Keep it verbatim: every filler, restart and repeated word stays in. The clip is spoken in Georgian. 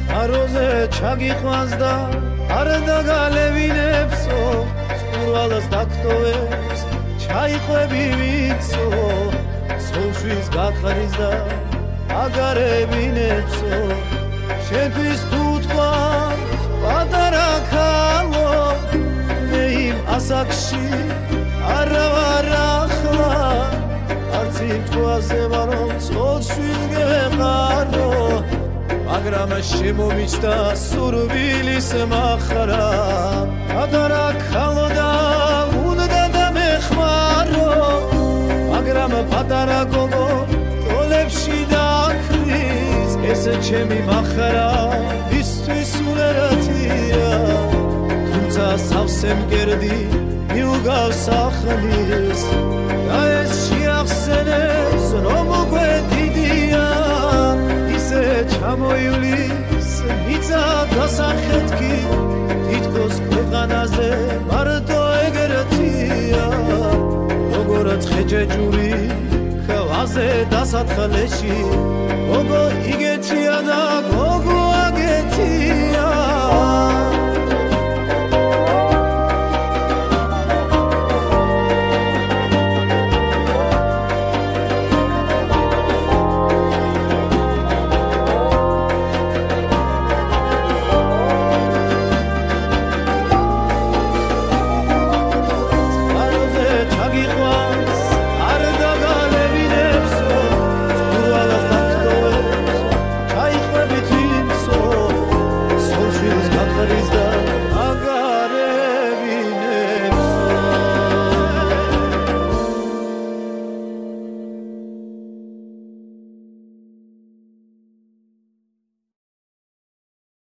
აროზე ჩაგიყვანს და არ დაგალევინებსო სკურვალას დაგტოვებს ჩაიყვები ვიცო სულშვის გაყრის და აგარებინებსო შენთვის თუ თქვა პატარა ქალო მე იმ ასაკში არა ვარ ახლა არც იმ თვაზე ვარო სულშვის გეყარო მაგრამ შემომიჩნდა სურვილის მახრა პატარა ქალო და უნდა დამეხმარო მაგრამ პატარა გოგო ტოლებში დაახრის ეს ჩემი მახრა ისთვის უნერათია თუმცა სავსე მკერდი მიუგავს ახლის და ეს შეახსენებს რომ უკვე დიდია ისე ჩამოივლის მიწა დასახეთქი თითქოს ქვეყანაზე მარტო ეგრეთია როგორც ხეჭეჭური ქვაზე დასათხალეში გოგო იგეთია და გოგო აგეთია